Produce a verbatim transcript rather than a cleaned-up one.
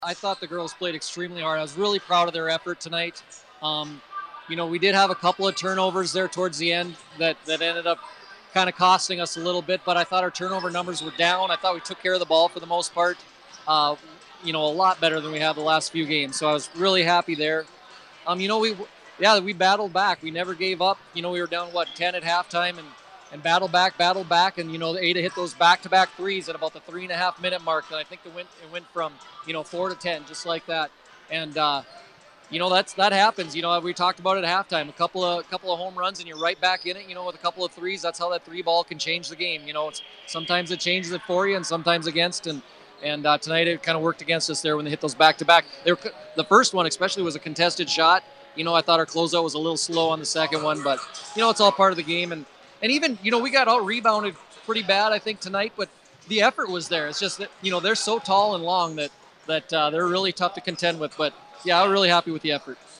I thought the girls played extremely hard. I was really proud of their effort tonight. Um, you know, we did have a couple of turnovers there towards the end that, that ended up kind of costing us a little bit, but I thought our turnover numbers were down. I thought we took care of the ball for the most part, uh, you know, a lot better than we have the last few games. So I was really happy there. Um, you know, we yeah, we battled back. We never gave up. You know, we were down what ten at halftime and and battled back, battled back, and you know, Ada hit those back-to-back threes at about the three and a half minute mark. And I think it went it went from you know four to ten, just like that. And uh, you know that's that happens. You know, we talked about it at halftime. A couple of couple of home runs, and you're right back in it. You know, with a couple of threes, that's how that three ball can change the game. You know, it's sometimes it changes it for you, and sometimes against. And and uh, tonight it kind of worked against us there when they hit those back to back. The first one especially was a contested shot. You know, I thought our closeout was a little slow on the second one, but you know, it's all part of the game. And and even you know we got out rebounded pretty bad I think tonight, but the effort was there. It's just that you know they're so tall and long that that uh, they're really tough to contend with. But yeah, I'm really happy with the effort.